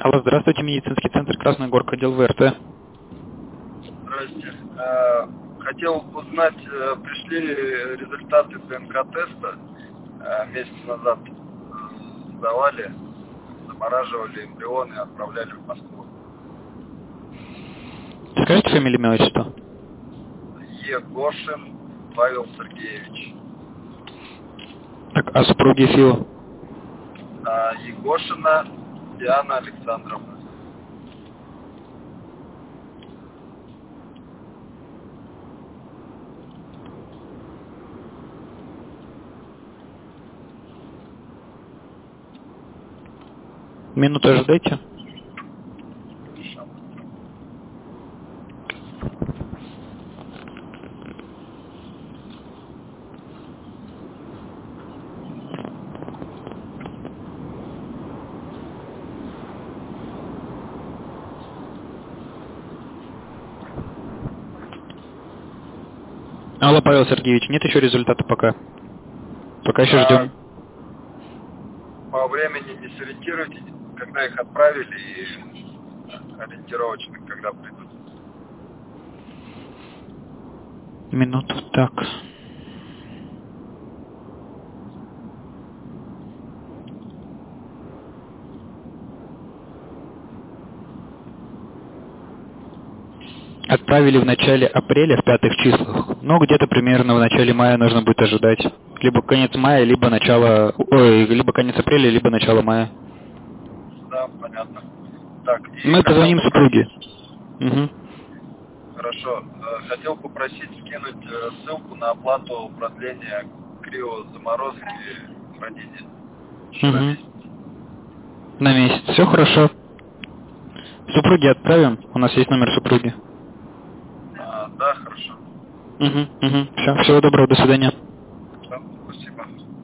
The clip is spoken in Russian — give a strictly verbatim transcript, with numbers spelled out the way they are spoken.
Алло, здравствуйте, медицинский центр Красная Горка, отдел ВРТ. Здравствуйте. Хотел узнать, пришли ли результаты ДНК-теста месяц назад, сдавали, замораживали эмбрионы и отправляли в Москву. Скажите фамилию, имя, отчество? Егошин Павел Сергеевич. Так, а супруги Фила? А Егошина Диана Александровна. Минуту ожидайте. Алло, Павел Сергеевич, нет еще результата пока? Пока еще а, ждем. По времени не сориентируйтесь, когда их отправили, и ориентировочно, когда придут. Минуту, так. Отправили в начале апреля, в пятых числах. Ну, где-то примерно в начале мая нужно будет ожидать. Либо конец мая, либо начало... Ой, либо конец апреля, либо начало мая. Да, понятно. Так, и Мы позвоним хотел супруге. попросить- Угу. Хорошо. Э, Хотел попросить скинуть э, ссылку на оплату продления криозаморозки хранения. Еще на Угу. месяц. На месяц. Все хорошо. Супруге отправим. У нас есть номер супруги. А, да, хорошо. Угу, угу. Все, всего доброго, до свидания. Да, спасибо.